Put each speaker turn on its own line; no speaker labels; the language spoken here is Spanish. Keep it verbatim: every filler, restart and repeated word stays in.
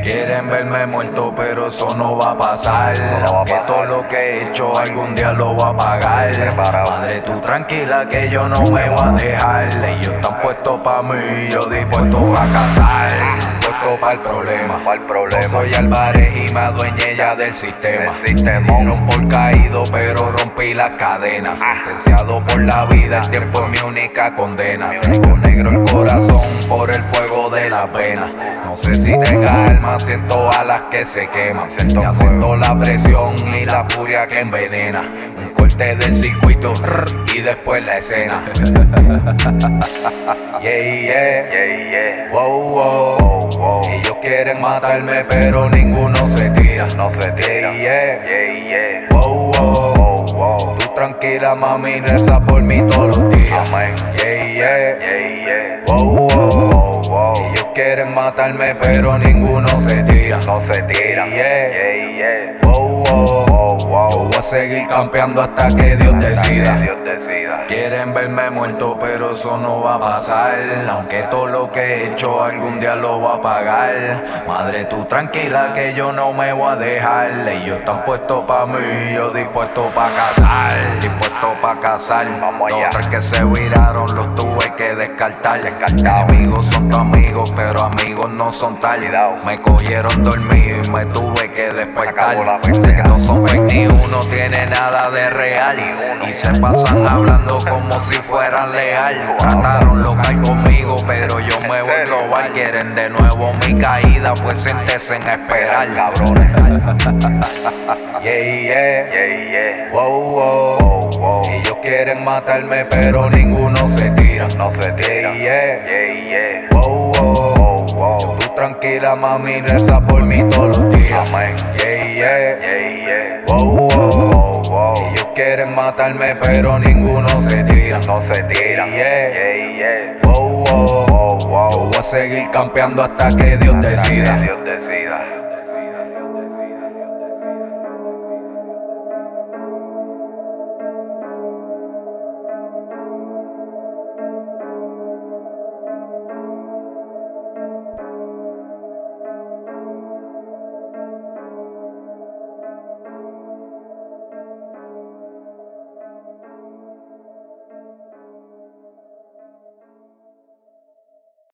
Quieren verme muerto, pero eso no va a pasar. Aunque todo lo que he hecho algún día lo va a pagar. Madre, tú tranquila que yo no me voy a dejar. Ellos están puestos pa' mí, yo dispuesto pa' casar. Puesto pa' el problema. Yo soy Álvarez y me adueñé ya del sistema. Me dieron por caído, pero rompí las cadenas. Sentenciado por la vida, el tiempo es mi única condena. Tengo negro el corazón por el fuego de la pena. No sé si tenga alma, siento alas que se queman. Ya siento la presión y la furia que envenena. Un corte del circuito y después la escena. Yeah, yeah, yeah, yeah. Wow, wow, wow. Ellos quieren matarme, pero ninguno se tira. No se tira. Yeah, yeah, yeah. Wow, wow, wow. Tú tranquila, mami, reza por mí todos los días. Amén. Yeah, yeah, yeah, yeah. Wow, wow, wow. Ellos quieren matarme, pero ninguno se tira. No se tira. Yeah, yeah, yeah. Wow, wow, wow. Yo voy a seguir campeando hasta que Dios decida. Quieren verme muerto, pero eso no va a pasar. Aunque todo lo que he hecho algún día lo va a pagar. Madre, tú tranquila que yo no me voy a dejar. Ellos están puestos pa' mí, yo dispuesto pa' casar. Dispuesto pa' casar. Los tres que se viraron los tuve que descartar. Enemigos son tus amigos, pero amigos no son tal. Me cogieron dormido y me tuve que despertar. Sé que no son fake, ni uno tiene nada de real. Y se pasan hablando como si fueran leal. Trataron local conmigo, pero yo me voy global. Quieren de nuevo mi caída, pues siéntese en esperar. Yeah, yeah, yeah, yeah. Wow, wow, wow. Ellos quieren matarme, pero ninguno se tira. No se tira. Yeah, yeah, yeah. Wow, wow, wow. Tú tranquila, mami, reza por mí todos los días. Amén. Yeah, yeah, yeah, yeah. Wow, wow, wow. Ellos quieren matarme, pero ninguno se tira. No se tira. Yeah, yeah, yeah. Wow, wow, wow. Yo voy a seguir campeando hasta que Dios decida. Dios decida.